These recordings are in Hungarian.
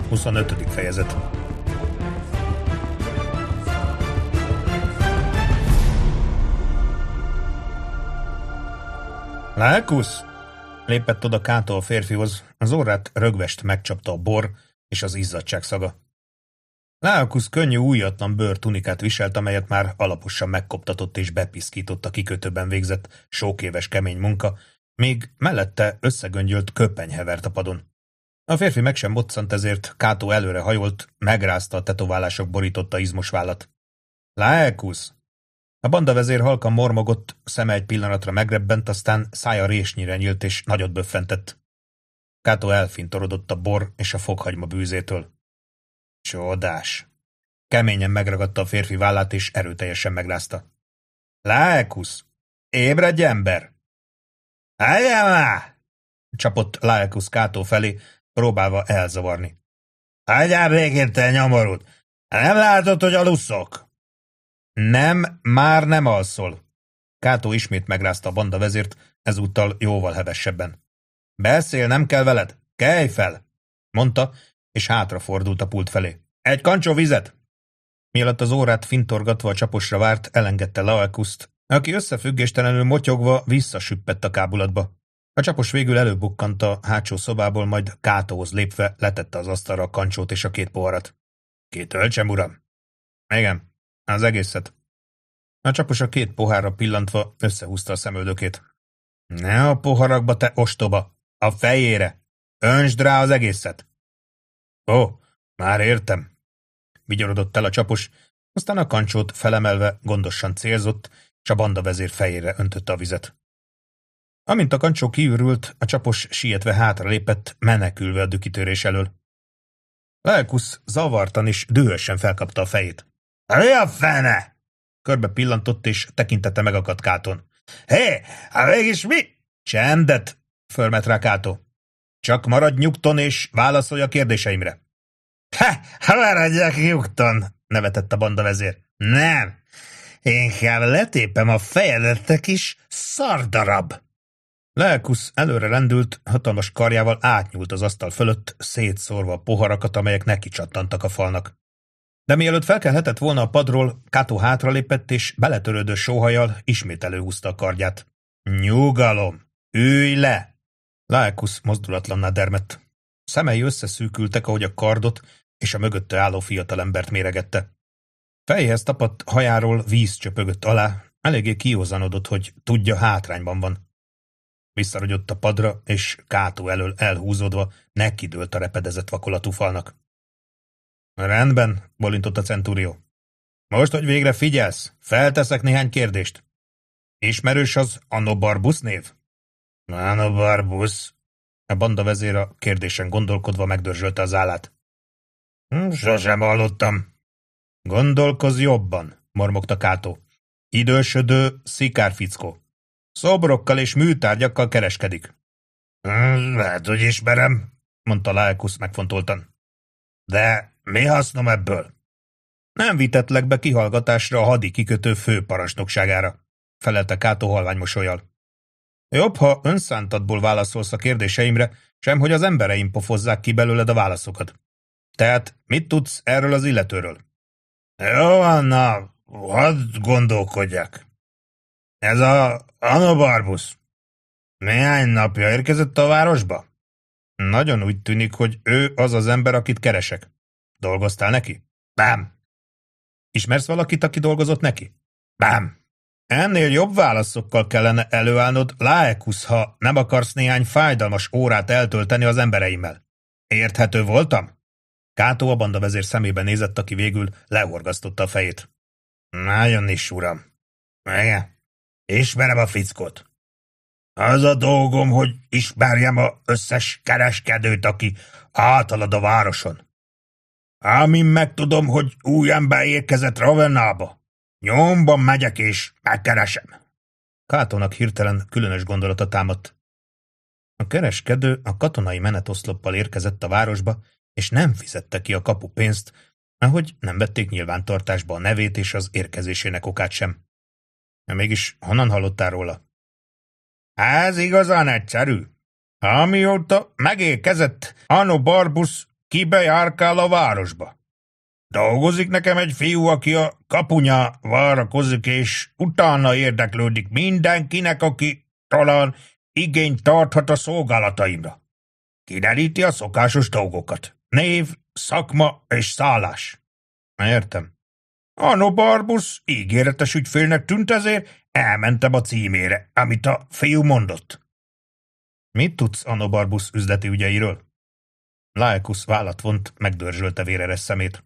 25. fejezet. Lákusz! Lépett oda Kátó a férfihoz, az orrát rögvest megcsapta a bor és az izzadság szaga. Lákusz könnyű, újatlan bőrtunikát viselt, amelyet már alaposan megkoptatott és bepiszkított a kikötőben végzett sókéves kemény munka, míg mellette összegöngyölt köpeny hevert a padon. A férfi meg sem moccant, ezért Kátó előre hajolt, megrázta a tetoválások borította izmos vállat. Lákusz! A bandavezér halkan mormogott, szeme egy pillanatra megrebbent, aztán szája résnyire nyílt és nagyot böffentett. Kátó elfintorodott a bor és a fokhagyma bűzétől. Csodás! Keményen megragadta a férfi vállát és erőteljesen megrázta. Lákusz! Ébredj, ember! Állj már! Csapott Lákusz Kátó felé, próbálva elzavarni. Hagyjál békén, te nyomorult! Nem látod, hogy alusszok? Nem, már nem alszol. Kátó ismét megrázta a bandavezért, ezúttal jóval hevesebben. Beszél, nem kell veled? Kelj fel! Mondta, és hátrafordult a pult felé. Egy kancsó vizet! Mielőtt az órát fintorgatva a csaposra várt, elengedte Lákuszt, aki összefüggéstelenül motyogva visszasüppett a kábulatba. A csapos végül előbukkant a hátsó szobából, majd Kátóhoz lépve letette az asztalra a kancsót és a 2 poharat. Kitöltsem, uram? Igen, az egészet. A csapos a 2 pohárra pillantva összehúzta a szemöldökét. Ne a poharakba, te ostoba! A fejére! Öntsd rá az egészet! Ó, már értem! Vigyorodott el a csapos, aztán a kancsót felemelve gondosan célzott, és a bandavezér fejére öntötte a vizet. Amint a kancsó kiürült, a csapos sietve hátralépett, menekülve a dükitörés elől. Lákusz zavartan és dühösen felkapta a fejét. Mi a fene? Körbe pillantott, és tekintete megakadt Kátón. Hé, mégis mi? Csendet! Fölmet rá Kátó. Csak maradj nyugton, és válaszolj a kérdéseimre. Maradjak nyugton, nevetett a bandavezér. Nem, inkább letépem a fejedet, te kis szardarab. Lákusz előre lendült, hatalmas karjával átnyúlt az asztal fölött, szétszórva a poharakat, amelyek neki csattantak a falnak. De mielőtt felkelhetett volna a padról, Kátó hátralépett, és beletörődő sóhajjal ismét előhúzta a kardját. Nyugalom! Ülj le! Lákusz mozdulatlanná dermedt. Szemei összeszűkültek, ahogy a kardot és a mögötte álló fiatalembert méregette. Fejéhez tapadt hajáról víz csöpögött alá, eléggé kiózanodott, hogy tudja, hátrányban van. Visszarogyott a padra, és Kátó elől elhúzódva nekidőlt a repedezett vakolatú falnak. Rendben, bolintott a centúrió. Most, hogy végre figyelsz, felteszek néhány kérdést. Ismerős az Anobarbusz név? Anobarbusz? A bandavezér a kérdésen gondolkodva megdörzsölte az állát. Sosem hallottam. Gondolkozz jobban, mormogta Kátó. Idősödő szikárfickó. Szobrokkal és műtárgyakkal kereskedik. Lehet, hogy ismerem, mondta Lákusz megfontoltan. De mi hasznom ebből? Nem vitetlek be kihallgatásra a hadi kikötő főparancsnokságára, felelte Kátó halvány mosollyal. Jobb, ha önszántadból válaszolsz a kérdéseimre, sem hogy az embereim pofozzák ki belőled a válaszokat. Tehát mit tudsz erről az illetőről? Jó, na, hadd gondolkodjak. Ez a Anobarbusz néhány napja érkezett a városba? Nagyon úgy tűnik, hogy ő az az ember, akit keresek. Dolgoztál neki? Nem. Ismersz valakit, aki dolgozott neki? Nem. Ennél jobb válaszokkal kellene előállnod, Lákusz, ha nem akarsz néhány fájdalmas órát eltölteni az embereimmel. Érthető voltam? Kátó a bandavezér szemébe nézett, aki végül lehorgasztotta a fejét. Nagyon is, uram. Igen. Ismerem a fickót. Az a dolgom, hogy ismerjem az összes kereskedőt, aki áthalad a városon. Amin megtudom, hogy új ember érkezett Ravennába, nyomban megyek és megkeresem. Kátónak hirtelen különös gondolata támadt. A kereskedő a katonai menetoszloppal érkezett a városba, és nem fizette ki a kapupénzt, ahogy nem vették nyilvántartásba a nevét és az érkezésének okát sem. Mégis honnan hallottál róla? Ez igazán egyszerű. Amióta megérkezett Anobarbusz, kibe járkál a városba. Dolgozik nekem egy fiú, aki a kapunyá várakozik, és utána érdeklődik mindenkinek, aki talán igényt tarthat a szolgálataimra. Kideríti a szokásos dolgokat. Név, szakma és szállás. Értem. Anobarbus ígéretes ügyfélnek tűnt, ezért elmentem a címére, amit a fiú mondott. Mit tudsz Anobarbus üzleti ügyeiről? Laekus vállat vont, megdörzsölte véreres szemét.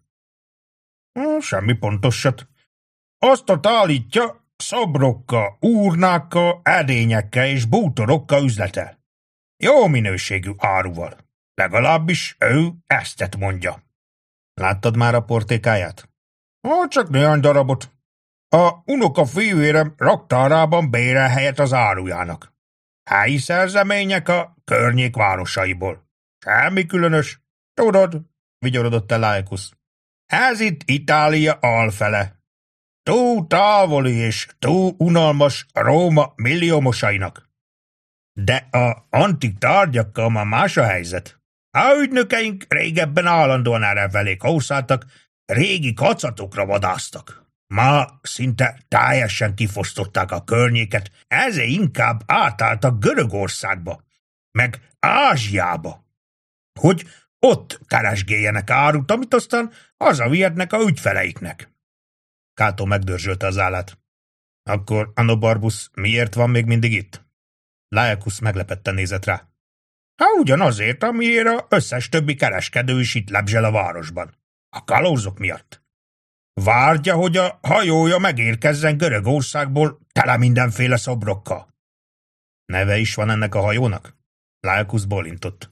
Semmi pontosat. Azt állítja, szobrokkal, úrnákkal, edényekkel és bútorokkal üzletel. Jó minőségű áruval. Legalábbis ő ezt mondja. Láttad már a portékáját? Csak néhány darabot. A unoka fiúérem raktárában bérel helyet az árujának. Helyi szerzemények a környék városaiból. Semmi különös. Tudod, vigyorodott el Laekus. Ez itt Itália alfele. Túl távoli és túl unalmas Róma milliómosainak. De a antik tárgyakkal már más a helyzet. A ügynökeink régebben állandóan errefelé kószáltak, régi kacatokra vadásztak. Ma szinte teljesen kifosztották a környéket, ezért inkább átálltak Görögországba, meg Ázsiába, hogy ott keresgéljenek árut, amit aztán hazavihetnek a ügyfeleiknek. Cato megdörzsölte az állát. Akkor Anobarbus miért van még mindig itt? Laekus meglepetten nézett rá. Ugyanazért, amiért az összes többi kereskedő is itt lebzsel a városban. A kalózok miatt. Várja, hogy a hajója megérkezzen Görögországból tele mindenféle szobrokkal. Neve is van ennek a hajónak? Laekus bólintott.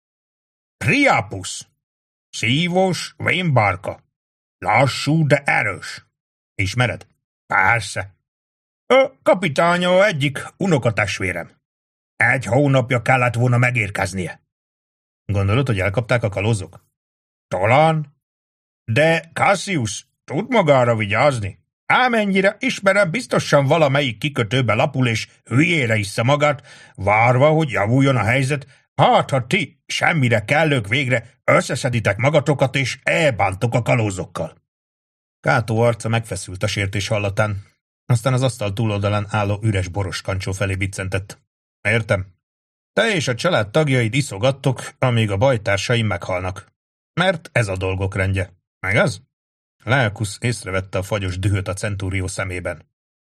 Priapus. Szívós vénbárka. Lassú, de erős. Ismered? Persze. A kapitánya egyik unokatestvérem. 1 hónapja kellett volna megérkeznie. Gondolod, hogy elkapták a kalózok? Talán. De Cassius tud magára vigyázni. Amennyire ismerem, biztosan valamelyik kikötőbe lapul és hülyére iszza magát, várva, hogy javuljon a helyzet, hát ha ti semmire kellők végre összeszeditek magatokat és elbántok a kalózokkal. Cato arca megfeszült a sértés hallatán, aztán az asztal túloldalán álló üres boros kancsó felé biccentett. Értem. Te és a család tagjaid iszogattok, amíg a bajtársaim meghalnak. Mert ez a dolgok rendje. Meg az? Laekus észrevette a fagyos dühöt a centúrió szemében.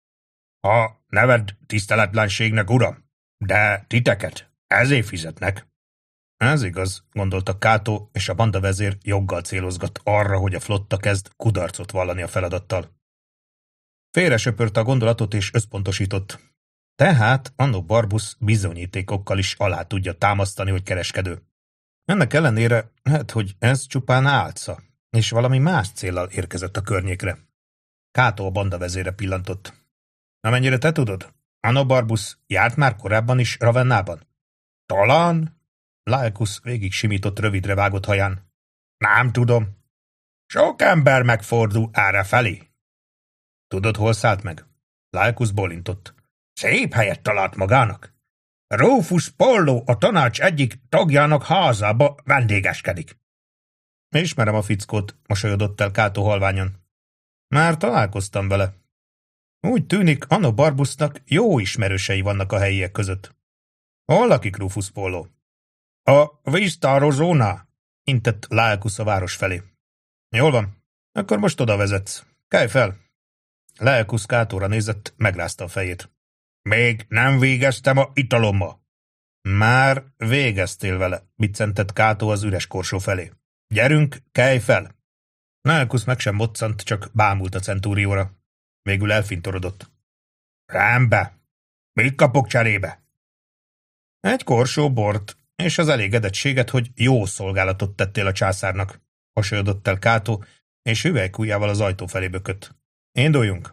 Ha neved tiszteletlenségnek, uram, de titeket ezért fizetnek. Ez igaz, gondolta Cato, és a bandavezér joggal célozgat arra, hogy a flotta kezd kudarcot vallani a feladattal. Félresöpörte a gondolatot és összpontosított. Tehát Anobarbus bizonyítékokkal is alá tudja támasztani, hogy kereskedő. Ennek ellenére, hogy ez csupán álca, és valami más céllal érkezett a környékre. Cato a bandavezére pillantott. Amennyire te tudod, Anobarbus járt már korábban is Ravennában? Talán? Laekus végig simított rövidre vágott haján. Nem tudom. Sok ember megfordul errefelé. Tudod, hol szállt meg? Laekus bólintott. Szép helyet talált magának. Rufus Pollo a tanács egyik tagjának házába vendégeskedik. Ismerem a fickót, mosolyodott el Cato halványon. Már találkoztam vele. Úgy tűnik, Anobarbusnak jó ismerősei vannak a helyiek között. Hol lakik Rufus Pollo? A víztározónál, intett Laekus a város felé. Jól van, akkor most oda vezetsz. Kelj fel! Laekus Catóra nézett, megrázta a fejét. Még nem végeztem a italommal. Már végeztél vele, biccentett Cato az üres korsó felé. Gyerünk, kelj fel! Laekus meg sem moccant, csak bámult a centúrióra. Végül elfintorodott. Rendbe! Mit kapok cserébe? Egy korsó bort, és az elégedettséget, hogy jó szolgálatot tettél a császárnak, mosolyodott el Cato, és hüvelykujjával az ajtó felé bökött. Induljunk!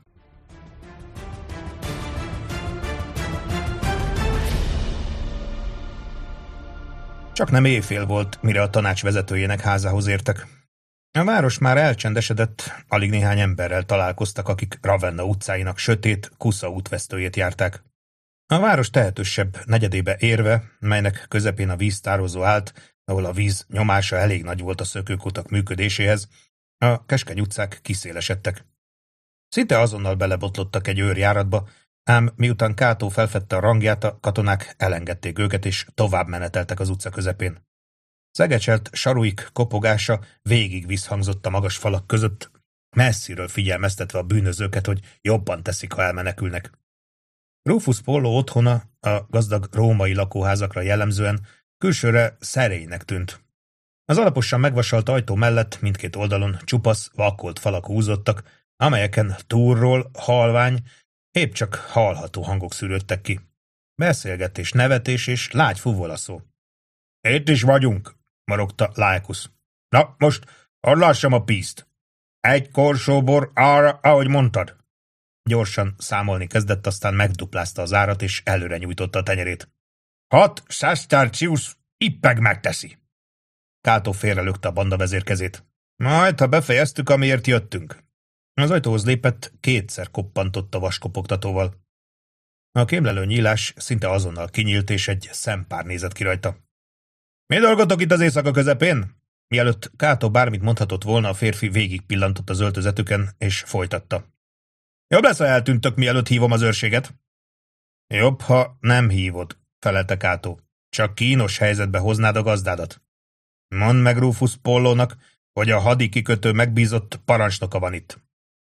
Csak nem éjfél volt, mire a tanács vezetőjének házához értek. A város már elcsendesedett, alig néhány emberrel találkoztak, akik Ravenna utcáinak sötét, kusza útvesztőjét járták. A város tehetősebb negyedébe érve, melynek közepén a víztározó állt, ahol a víz nyomása elég nagy volt a szökőkutak működéséhez, a keskeny utcák kiszélesedtek. Szinte azonnal belebotlottak egy őrjáratba, ám miután Kátó felfedte a rangját, a katonák elengedték őket, és tovább meneteltek az utca közepén. Szegecselt saruik kopogása végig visszhangzott a magas falak között, messziről figyelmeztetve a bűnözőket, hogy jobban teszik, ha elmenekülnek. Rufus Pollo otthona, a gazdag római lakóházakra jellemzően, külsőre szerénynek tűnt. Az alaposan megvasalt ajtó mellett mindkét oldalon csupasz, vakkolt falak húzottak, amelyeken túlról halvány, épp csak hallható hangok szűrődtek ki. Beszélgetés, nevetés és lágy fuvolaszó. Itt is vagyunk, morogta Laekus. Na, most hadd lássam a pízt. Egy korsóbor arra, ahogy mondtad. Gyorsan számolni kezdett, aztán megduplázta az árat, és előre nyújtotta a tenyerét. 6 sestercius ippeg megteszi. Kátó félrelökte a bandavezér kezét. Majd, ha befejeztük, amiért jöttünk. Az ajtóhoz lépett, kétszer koppantott a vaskopogtatóval. A kémlelő nyílás szinte azonnal kinyílt, és egy szempár nézett ki rajta. Mi dolgotok itt az éjszaka közepén? Mielőtt Kátó bármit mondhatott volna, a férfi végig pillantott az öltözetüken, és folytatta. Jobb lesz, ha eltűntök, mielőtt hívom az őrséget. Jobb, ha nem hívod, felelte Kátó. Csak kínos helyzetbe hoznád a gazdádat. Mondd meg Rufus Pollónak, hogy a hadi kikötő megbízott parancsnoka van itt.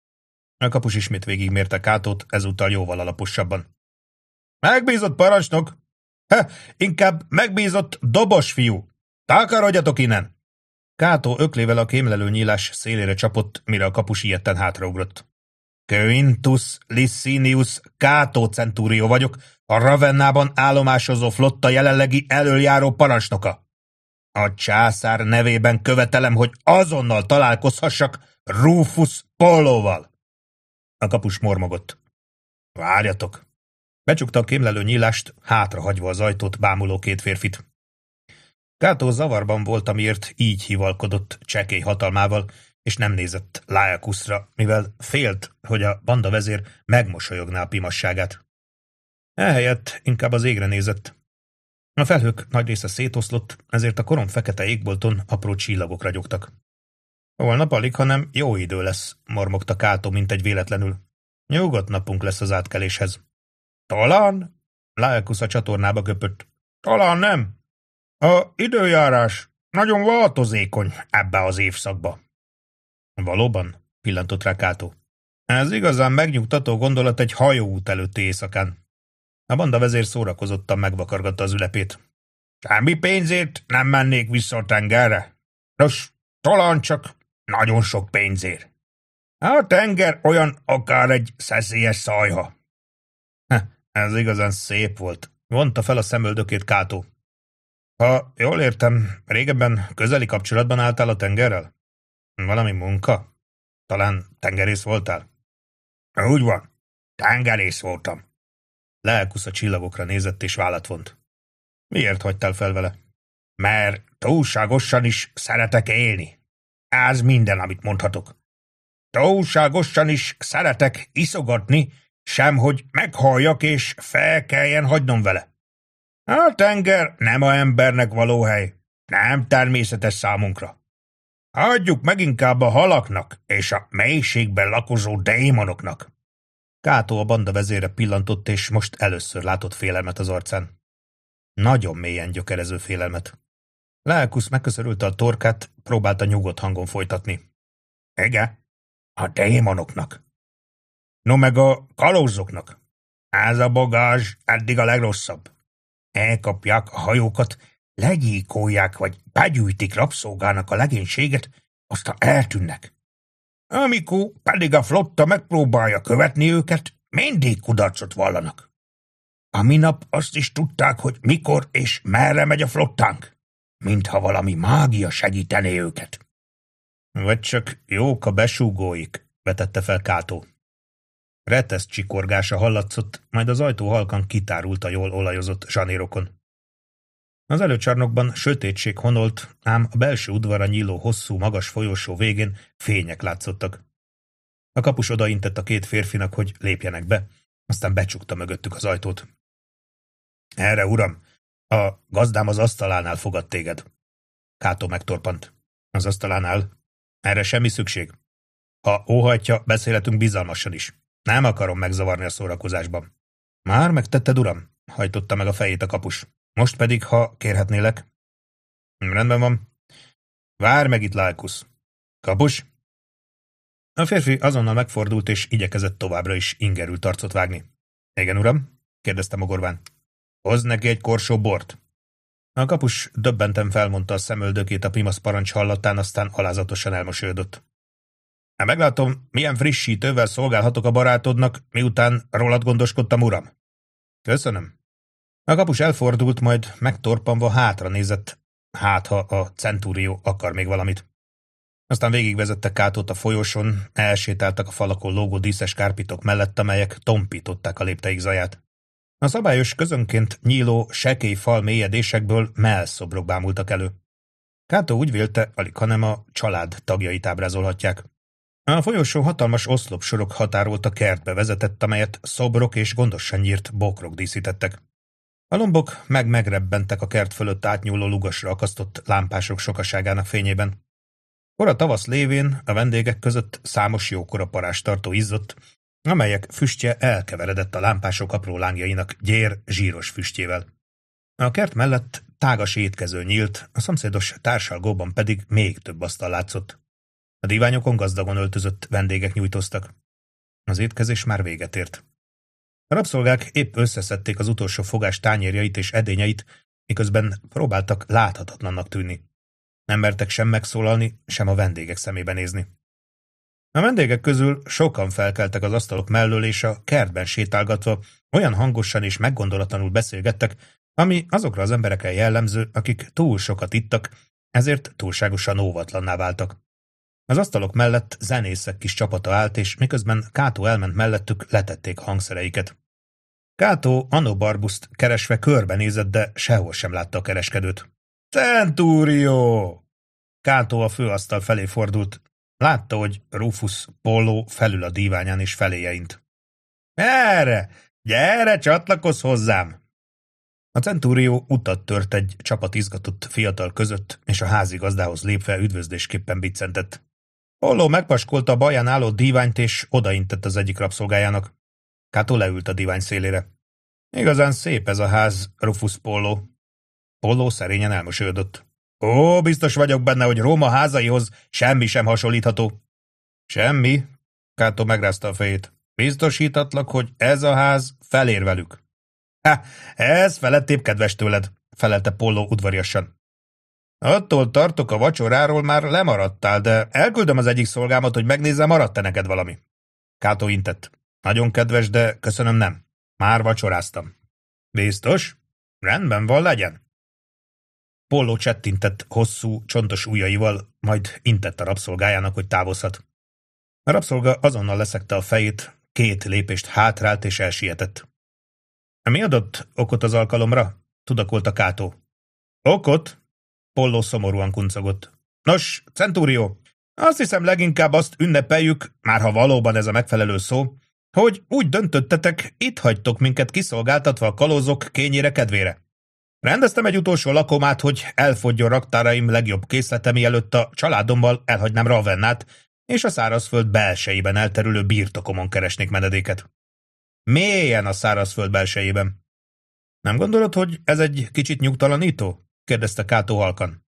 A kapus ismét végigmérte Kátót, ezúttal jóval alaposabban. Megbízott parancsnok? Inkább megbízott dobos fiú. Takarodjatok innen! Kátó öklével a kémlelő nyílás szélére csapott, mire a kapus ilyetten hátraugrott. Quintus Licinius Cato Centurio vagyok, a Ravennában állomásozó flotta jelenlegi elöljáró parancsnoka. A császár nevében követelem, hogy azonnal találkozhassak Rufus Pollóval. A kapus mormogott. Várjatok! Becsukta a kémlelő nyílást, hátrahagyva az ajtót, bámuló két férfit. Kátó zavarban volt, amiért így hivalkodott csekély hatalmával, és nem nézett Laekusra, mivel félt, hogy a bandavezér megmosolyogná a pimasságát. Ehelyett inkább az égre nézett. A felhők nagy része szétoszlott, ezért a korom fekete égbolton apró csillagok ragyogtak. Holnap alig, hanem jó idő lesz, mormogta Kátó, mint egy véletlenül. Nyugodt napunk lesz az átkeléshez. Talán? Laekus a csatornába köpött. Talán nem. A időjárás nagyon változékony ebbe az évszakba. Valóban? Pillantott rá Kátó. Ez igazán megnyugtató gondolat egy hajóút előtti éjszakán. A bandavezér szórakozottan megvakargatta az ülepét. Semmi pénzért nem mennék vissza a tengerre. Nos, talán csak nagyon sok pénzért. A tenger olyan akár egy szeszélyes szajha. Ez igazán szép volt, vonta fel a szemöldökét Kátó. Ha jól értem, régebben közeli kapcsolatban álltál a tengerrel? Valami munka? Talán tengerész voltál? Úgy van, tengerész voltam. Laekus a csillagokra nézett és vállat vont. Miért hagytál fel vele? Mert túlságosan is szeretek élni. Ez minden, amit mondhatok. Túlságosan is szeretek iszogatni, semhogy meghalljak és fel kelljen hagynom vele. A tenger nem a embernek való hely, nem természetes számunkra. Hagyjuk meg inkább a halaknak és a mélységben lakozó démonoknak. Kátó a banda vezére pillantott, és most először látott félelmet az arcán. Nagyon mélyen gyökerező félelmet. Laekus megköszörülte a torkát, próbálta nyugodt hangon folytatni. Igen, a démonoknak. No meg a kalózoknak. Ez a bagázs eddig a legrosszabb. Elkapják a hajókat, legyíkolják vagy begyűjtik rabszolgának a legénységet, aztán eltűnnek. Amikor pedig a flotta megpróbálja követni őket, mindig kudarcot vallanak. A minap azt is tudták, hogy mikor és merre megy a flottánk, mintha valami mágia segítené őket. Vagy csak jók a besúgóik, vetette fel Kátó. Retesz csikorgása hallatszott, majd az ajtó halkan kitárult a jól olajozott zsanérokon. Az előcsarnokban sötétség honolt, ám a belső udvarra nyíló hosszú, magas folyosó végén fények látszottak. A kapus odaintett a két férfinak, hogy lépjenek be, aztán becsukta mögöttük az ajtót. Erre, uram, a gazdám az asztalánál fogad téged. Cato megtorpant. Az asztalánál. Erre semmi szükség. Ha óhajtja, beszélhetünk bizalmasan is. Nem akarom megzavarni a szórakozásban. Már megtetted, uram? Hajtotta meg a fejét a kapus. Most pedig, ha kérhetnélek. Rendben van. Várj meg itt, Laelkusz. Kapus? A férfi azonnal megfordult, és igyekezett továbbra is ingerült arcot vágni. Igen, uram? Kérdezte mogorván. Hozz neki egy korsó bort. A kapus döbbenten felmondta a szemöldökét a pimasz parancs hallatán, aztán alázatosan elmosolyodott. Meglátom, milyen frissítővel szolgálhatok a barátodnak, miután rólad gondoskodtam, uram. Köszönöm. A kapus elfordult, majd megtorpanva hátra nézett, hát ha a centúrió akar még valamit. Aztán végigvezette Catót a folyosón, elsétáltak a falakon lógó díszes kárpitok mellett, amelyek tompították a lépteik zaját. A szabályos, közönként nyíló, sekély fal mélyedésekből mellszobrok bámultak elő. Cato úgy vélte, alighanem a család tagjait ábrázolhatják. A folyosó hatalmas oszlopsorok határolta kertbe vezetett, amelyet szobrok és gondosan nyírt bokrok díszítettek. A lombok megrebbentek a kert fölött átnyúló lugasra akasztott lámpások sokaságának fényében. Kora tavasz lévén a vendégek között számos jókora parázstartó izzott, amelyek füstje elkeveredett a lámpások apró lángjainak gyér, zsíros füstjével. A kert mellett tágas étkező nyílt, a szomszédos társalgóban pedig még több asztal látszott. A díványokon gazdagon öltözött vendégek nyújtóztak. Az étkezés már véget ért. A rabszolgák épp összeszedték az utolsó fogás tányérjait és edényeit, miközben próbáltak láthatatlannak tűnni. Nem mertek sem megszólalni, sem a vendégek szemébe nézni. A vendégek közül sokan felkeltek az asztalok mellől, és a kertben sétálgatva olyan hangosan és meggondolatlanul beszélgettek, ami azokra az emberekre jellemző, akik túl sokat ittak, ezért túlságosan óvatlanná váltak. Az asztalok mellett zenészek kis csapata állt, és miközben Cato elment mellettük, letették a hangszereiket. Cato Anobarbuszt keresve körbenézett, de sehol sem látta a kereskedőt. Centúrió! Cato a főasztal felé fordult. Látta, hogy Rufus Pollo felül a díványán és feléjeint. Erre! Gyere, csatlakozz hozzám! A centúrió utat tört egy csapat izgatott fiatal között, és a házigazdához lépve üdvözlésképpen biccentett. Pollo megpaskolta a baján álló díványt, és odaintett az egyik rabszolgájának. Cato leült a dívány szélére. Igazán szép ez a ház, Rufus Pollo. Pollo szerényen elmosolyodott. Ó, biztos vagyok benne, hogy Róma házaihoz semmi sem hasonlítható. Semmi? Cato megrázta a fejét. Biztosítatlak, hogy ez a ház felér velük. Ez felettébb kedves tőled, felelte Pollo udvariasan. Attól tartok, a vacsoráról már lemaradtál, de elküldöm az egyik szolgámat, hogy megnézze, maradt-e neked valami. Cato intett. Nagyon kedves, de köszönöm, nem. Már vacsoráztam. Biztos? Rendben van, legyen. Pollo csettintett hosszú, csontos ujjaival, majd intett a rabszolgájának, hogy távozhat. A rabszolga azonnal leszegte a fejét, 2 lépést hátrált és elsietett. Mi adott okot az alkalomra? Tudakolta Cato. Okot? Pollo szomorúan kuncogott. Nos, centúrió, azt hiszem leginkább azt ünnepeljük, már ha valóban ez a megfelelő szó, hogy úgy döntöttetek, itt hagytok minket kiszolgáltatva a kalózok kényére kedvére. Rendeztem egy utolsó lakomát, hogy elfogjon raktáraim legjobb készlete, mielőtt a családommal elhagynám Ravennát, és a szárazföld belsejében elterülő birtokomon keresnék menedéket. Mélyen a szárazföld belsejében. Nem gondolod, hogy ez egy kicsit nyugtalanító? Kérdezte Cato halkan.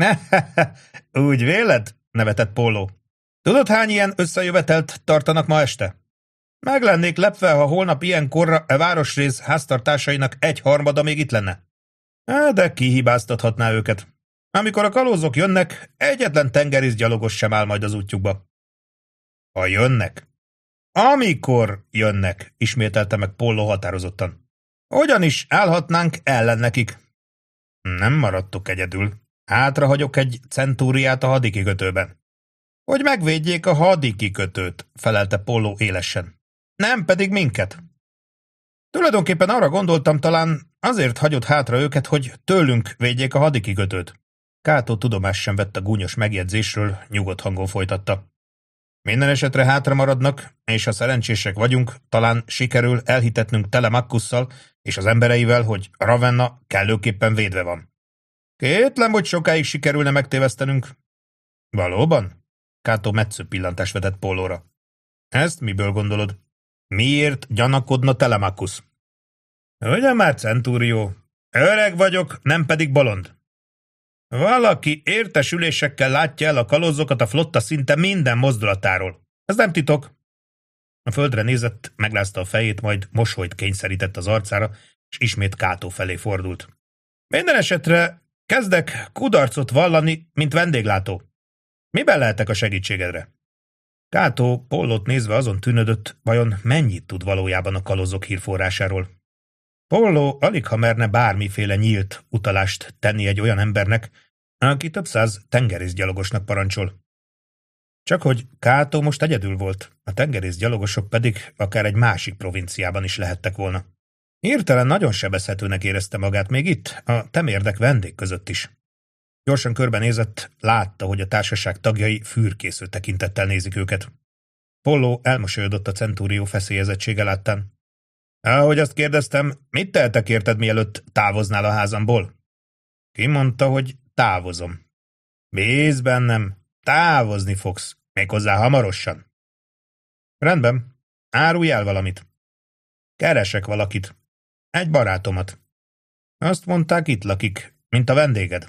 Úgy véled? Nevetett Pollo. Tudod, hány ilyen összejövetelt tartanak ma este? Meg lennék lepve, ha holnap ilyenkorra e városrész háztartásainak 1/3 még itt lenne. De ki hibáztathatná őket? Amikor a kalózok jönnek, egyetlen tengerészgyalogos sem áll majd az útjukba. Ha jönnek? Amikor jönnek, ismételte meg Pollo határozottan. Hogyan is állhatnánk ellen nekik? Nem maradtok egyedül. Hátrahagyok egy centúriát a hadikikötőben. Hogy megvédjék a hadikikötőt, felelte Pollo élesen. Nem pedig minket. Tulajdonképpen arra gondoltam, talán azért hagyott hátra őket, hogy tőlünk védjék a hadikikötőt. Cato tudomást sem vett a gúnyos megjegyzésről, nyugodt hangon folytatta. Minden esetre hátra maradnak, és ha szerencsések vagyunk, talán sikerül elhitetnünk Telemachkusszal és az embereivel, hogy Ravenna kellőképpen védve van. Kétlem, hogy sokáig sikerülne megtévesztenünk. Valóban? Kátó metsző pillantást vetett Pollóra. Ezt miből gondolod? Miért gyanakodna Telemakusz? Ugyan már, Centúrió. Öreg vagyok, nem pedig bolond. Valaki értesülésekkel látja el a kalózokat a flotta szinte minden mozdulatáról. Ez nem titok. A földre nézett, megrázta a fejét, majd mosolyt kényszerített az arcára, és ismét Kátó felé fordult. Minden esetre kezdek kudarcot vallani, mint vendéglátó. Miben lehetek a segítségedre? Kátó Pollót nézve azon tűnödött, vajon mennyit tud valójában a kalózok hírforrásáról. Polló aligha merne bármiféle nyílt utalást tenni egy olyan embernek, aki több száz tengerészgyalogosnak parancsol. Csak hogy Kátó most egyedül volt, a tengerészgyalogosok pedig akár egy másik provinciában is lehettek volna. Hirtelen nagyon sebezhetőnek érezte magát még itt, a temérdek vendég között is. Gyorsan körbenézett, látta, hogy a társaság tagjai fürkésző tekintettel nézik őket. Polló elmosolyodott a centúrió feszélyezettsége láttán. Ahogy azt kérdeztem, mit tehetek érted, mielőtt távoznál a házamból? Ki mondta, hogy távozom? Bízz bennem, távozni fogsz, méghozzá hamarosan. Rendben, árulj el valamit. Keresek valakit. Egy barátomat. Azt mondták, itt lakik, mint a vendéged.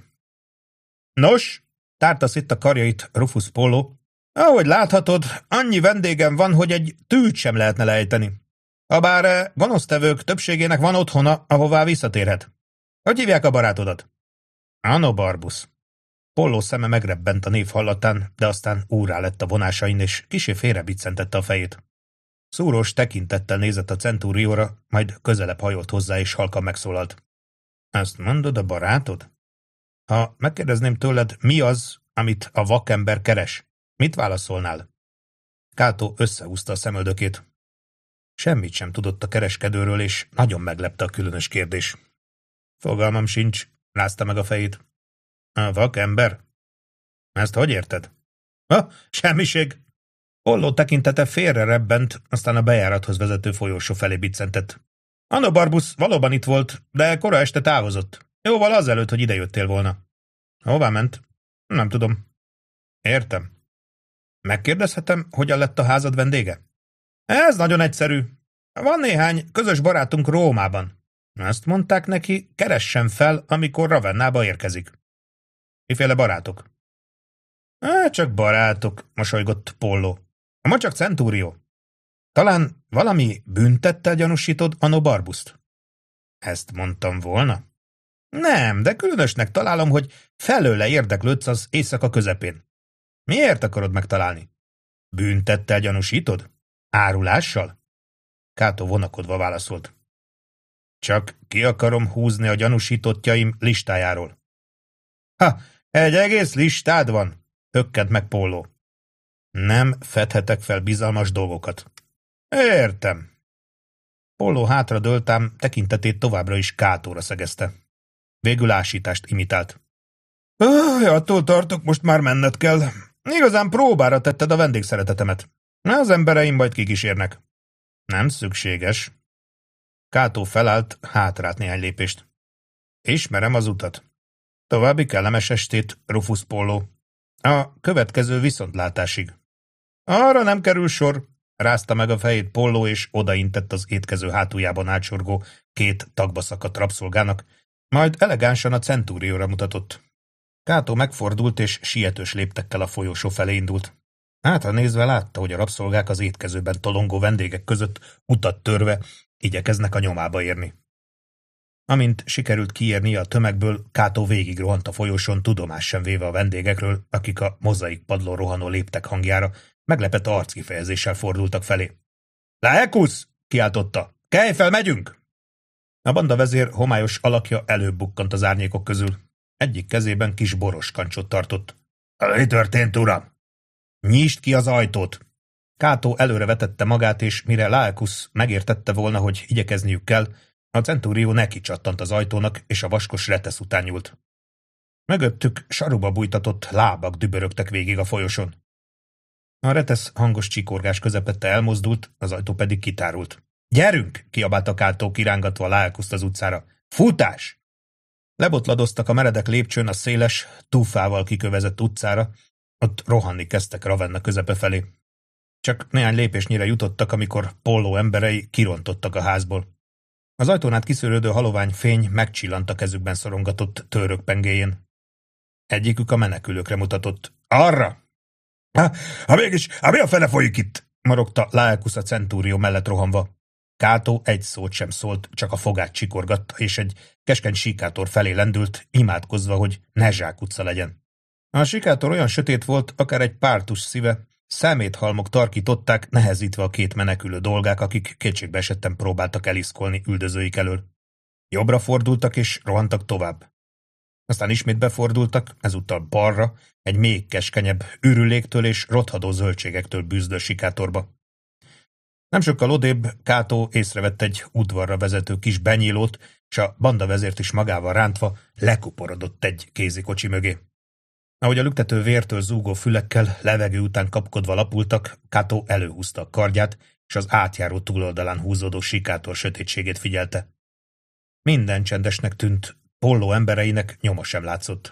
Nos, tárta szét karjait Rufus Polló. Ahogy láthatod, annyi vendégem van, hogy egy tűt sem lehetne lejteni. Habár gonosztevők többségének van otthona, ahová visszatérhet. Hogy hívják a barátodat? Anobarbus. Polló szeme megrebbent a név hallatán, de aztán úrrá lett a vonásain, és kissé félrebiccentette a fejét. Szúrós tekintettel nézett a centúrióra, majd közelebb hajolt hozzá, és halkan megszólalt. Azt mondod, a barátod? Ha megkérdezném tőled, mi az, amit a vakember keres, mit válaszolnál? Kátó összehúzta a szemöldökét. Semmit sem tudott a kereskedőről, és nagyon meglepte a különös kérdés. Fogalmam sincs, rázta meg a fejét. A vakember? Ezt hogy érted? Semmiség. Polló tekintete félre rebbent, aztán a bejárathoz vezető folyósó felé biccentett. Anobarbus valóban itt volt, de kora este távozott. Jóval azelőtt, hogy idejöttél volna. Hová ment? Nem tudom. Értem. Megkérdezhetem, hogyan lett a házad vendége? Ez nagyon egyszerű. Van néhány közös barátunk Rómában. Azt mondták neki, keressen fel, amikor Ravennába érkezik. Miféle barátok? Csak barátok, mosolygott Polló. Ma csak Centúrió. Talán valami büntettel gyanúsítod Anobarbust? Ezt mondtam volna? Nem, de különösnek találom, hogy felőle érdeklődsz az éjszaka közepén. Miért akarod megtalálni? Büntettel gyanúsítod? Árulással? Kátó vonakodva válaszolt. Csak ki akarom húzni a gyanúsítottjaim listájáról. Egy egész listád van, hökkent meg Polló. Nem fedhetek fel bizalmas dolgokat. Értem. Polló hátradőlt, ám tekintetét továbbra is Kátóra szegezte. Végül ásítást imitált. Attól tartok, most már menned kell. Igazán próbára tetted a vendégszeretetemet. Az embereim majd kikísérnek. Nem szükséges. Kátó felállt, hátrált néhány lépést. Ismerem az utat. További kellemes estét, Rufus Polló. A következő viszontlátásig. Arra nem kerül sor, rázta meg a fejét Polló, és odaintett az étkező hátuljában átsorgó két tagba szakadt rabszolgának, majd elegánsan a centúrióra mutatott. Kátó megfordult, és sietős léptekkel a folyósó felé indult. Hátra nézve látta, hogy a rabszolgák az étkezőben tolongó vendégek között utat törve igyekeznek a nyomába érni. Amint sikerült kiérnie a tömegből, Kátó végigrohant a folyosón, tudomást sem véve a vendégekről, akik a mozaik padlón rohanó léptek hangjára meglepett arckifejezéssel fordultak felé. Laekusz! Kiáltotta. Kelj fel, megyünk! A banda vezér homályos alakja előbb bukkant az árnyékok közül. Egyik kezében kis boros kancsot tartott. Mi történt, uram? Nyisd ki az ajtót! Kátó előre vetette magát, és mire Laekusz megértette volna, hogy igyekezniük kell, a centúrió neki csattant az ajtónak, és a vaskos retesz után nyúlt. Mögöttük saruba bújtatott lábak dübörögtek végig a folyosón. A retesz hangos csikorgás közepette elmozdult, az ajtó pedig kitárult. Gyerünk! Kiabálta Kátó, kirángatva Laekuszt az utcára. Futás! Lebotladoztak a meredek lépcsőn a széles, túfával kikövezett utcára, ott rohanni kezdtek Ravenna közepe felé. Csak néhány lépésnyire jutottak, amikor Polló emberei kirontottak a házból. Az ajtón át kiszűrődő halovány fény megcsillant a kezükben szorongatott tőrök pengéjén. Egyikük a menekülőkre mutatott. Arra! Mégis, mi a fene folyik itt? Marogta Laelkusz a centúrió mellett rohanva. Kátó egy szót sem szólt, csak a fogát csikorgatta, és egy keskeny síkátor felé lendült, imádkozva, hogy ne zsákutca legyen. A sikátor olyan sötét volt, akár egy pártus szíve, szeméthalmok tarkították, nehezítve a két menekülő dolgák, akik kétségbe esetten próbáltak eliszkolni üldözőik elől. Jobbra fordultak és rohantak tovább. Aztán ismét befordultak, ezúttal balra, egy még keskenyebb, ürüléktől és rothadó zöldségektől bűzdő sikátorba. Nem sokkal odébb Kátó észrevett egy udvarra vezető kis benyílót, és a bandavezért is magával rántva lekuporodott egy kézikocsi mögé. Ahogy a lüktető vértől zúgó fülekkel levegő után kapkodva lapultak, Kátó előhúzta a kardját, és az átjáró túloldalán húzódó sikátor sötétségét figyelte. Minden csendesnek tűnt, Polló embereinek nyoma sem látszott.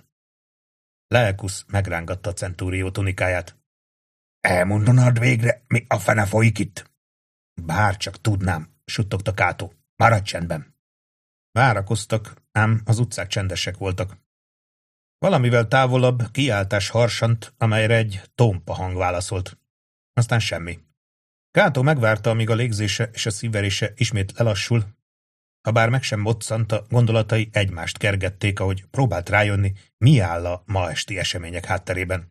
Laelkusz megrángatta a centúrió tunikáját. Elmondanád végre, mi a fene folyik itt? Bárcsak tudnám, suttogta Kátó. Maradj csendben. Várakoztak, ám az utcák csendesek voltak. Valamivel távolabb kiáltás harsant, amelyre egy tompa hang válaszolt. Aztán semmi. Kátó megvárta, amíg a légzése és a szívverése ismét lelassul, habár meg sem moccant, a gondolatai egymást kergették, ahogy próbált rájönni, mi áll a ma esti események hátterében.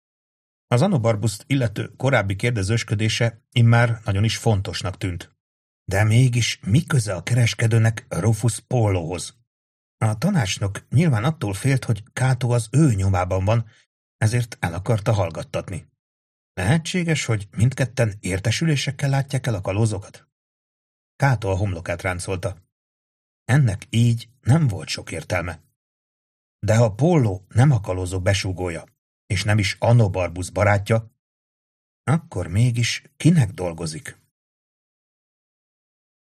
Az Anobarbuszt illető korábbi kérdezősködése immár nagyon is fontosnak tűnt. De mégis mi köze a kereskedőnek Rufus Pollóhoz? A tanácsnok nyilván attól félt, hogy Kátó az ő nyomában van, ezért el akarta hallgattatni. Lehetséges, hogy mindketten értesülésekkel látják el a kalózokat? Kátó a homlokát ráncolta. Ennek így nem volt sok értelme. De ha Polló nem a kalózok besúgója, és nem is Anobarbus barátja, akkor mégis kinek dolgozik?